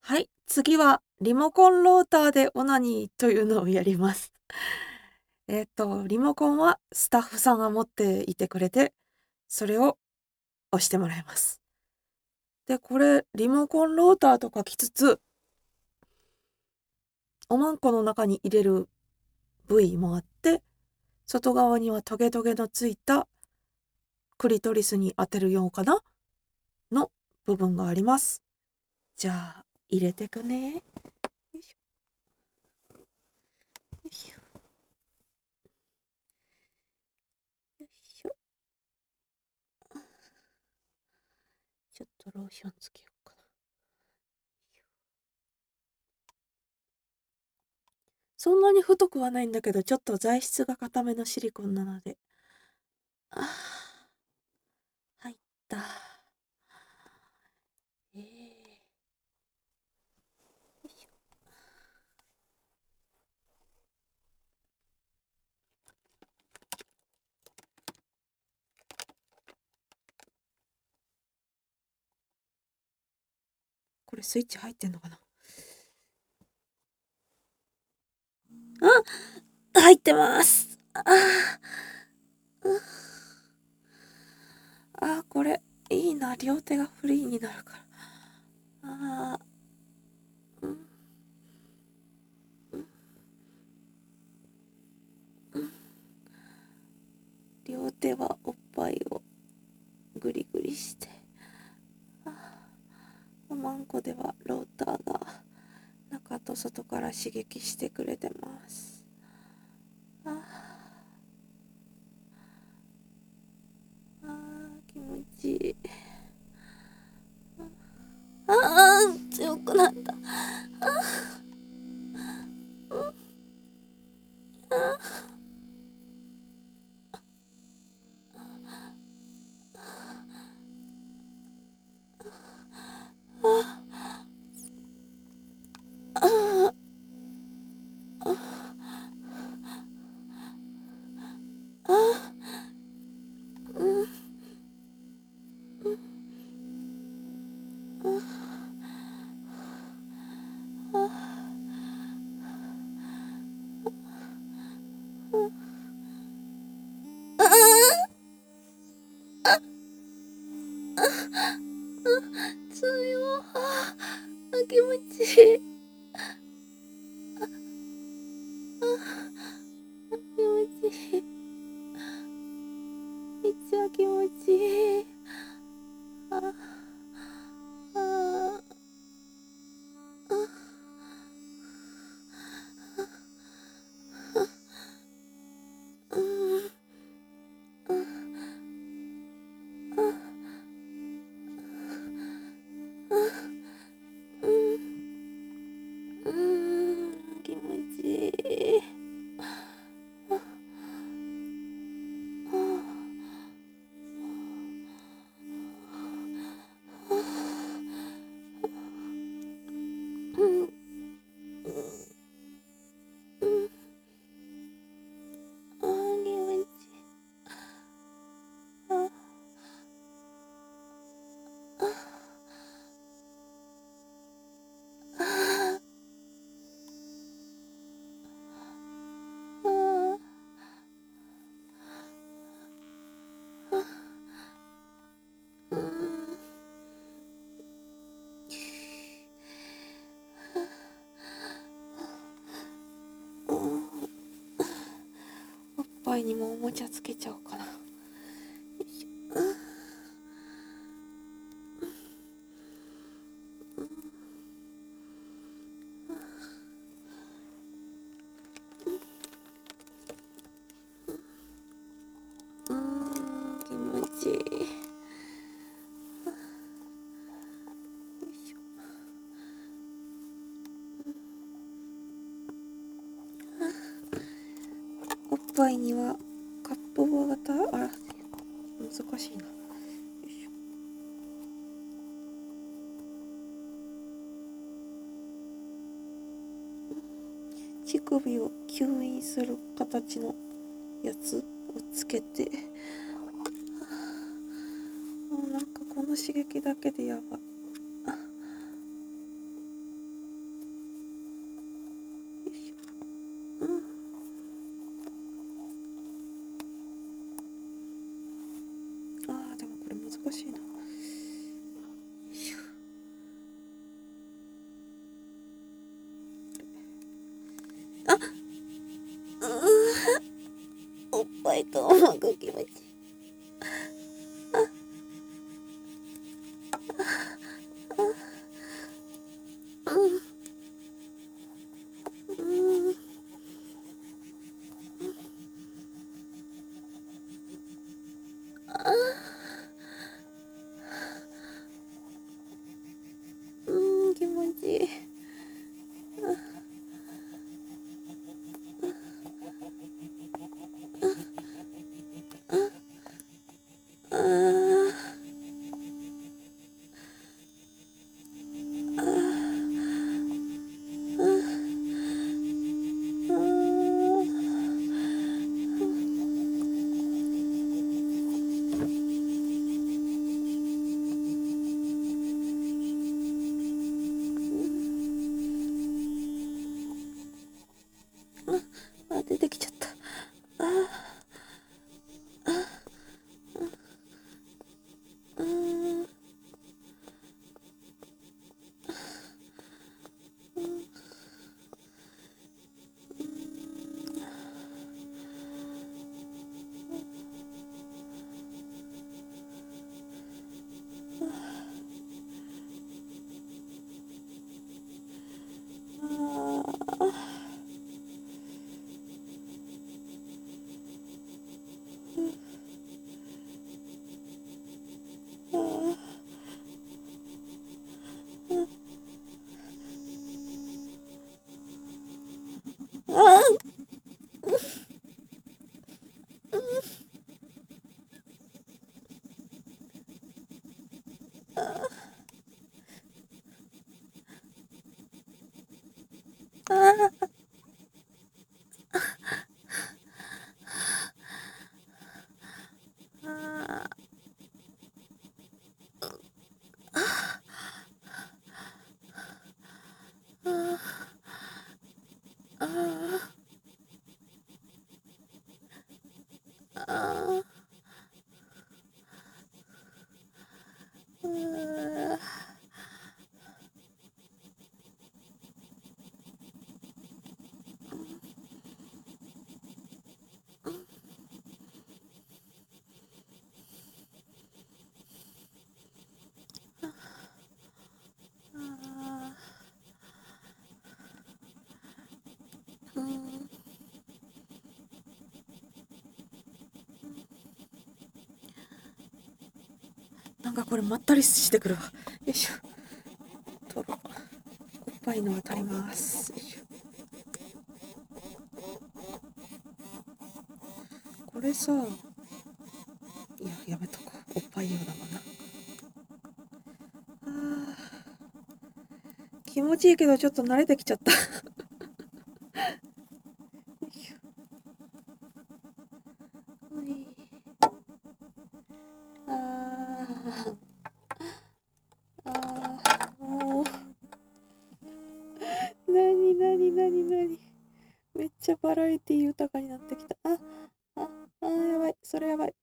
はい、次はリモコンローターでオナニーというのをやります。リモコンはスタッフさんが持っていてくれて、それを押してもらいます。で、これ、リモコンローターと書きつつ、おまんこの中に入れる部位もあって、外側にはトゲトゲのついたクリトリスに当てるようかなの部分があります。じゃあ、入れてくね。よいしょ。よいしょ。よいしょ。ちょっとローションつけようかな。そんなに太くはないんだけど、ちょっと材質が固めのシリコンなので。ああ、入った。よいしょ。これスイッチ入ってんのかな。あ、入ってます。これいいな。両手がフリーになるから。うん、両手はおっぱいをグリグリして、おまんこではローターが中と外から刺激してくれてます。気持ちいい。強くなった。強い。気持ちいい。気持ちいい。めっちゃ気持ちいい。気持ちいい。おっぱいにもおもちゃつけちゃおうかな。気持ちいい。おっぱいにはカップ型、難しいな。乳首を吸引する形のやつをつけて、なんかこの刺激だけでやばい。 難しいな。あ、おっぱいとうまく気持ちいい。気持ちいい。出てきちゃった。なんかこれまったりしてくるわ。よいしょ。とろ。おっぱいの当たります。よいしょ。これさ、いや、やめとこう。おっぱい用だもんな。気持ちいいけどちょっと慣れてきちゃった。もう何めっちゃバラエティ豊かになってきた。やばい、それやばい。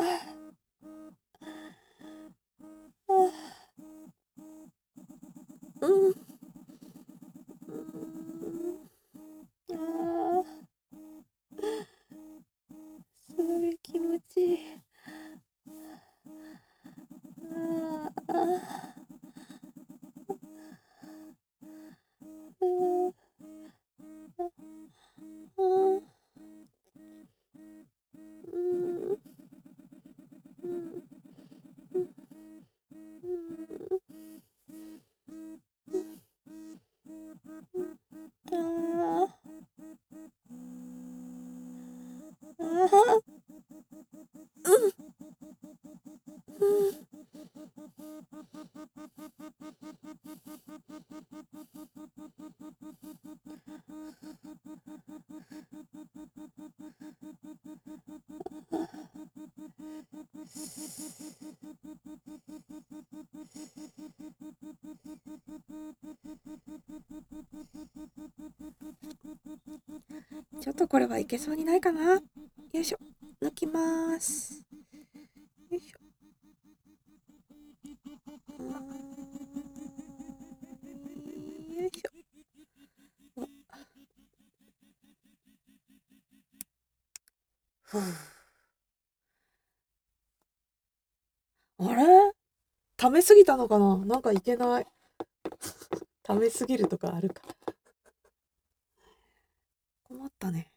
それ気持ちいい。ちょっとこれはいけそうにないかな。よいしょ。抜きます。よいしょ。 ふう。あれ溜めすぎたのかな、なんかいけない。溜めすぎるとかあるか。困ったね。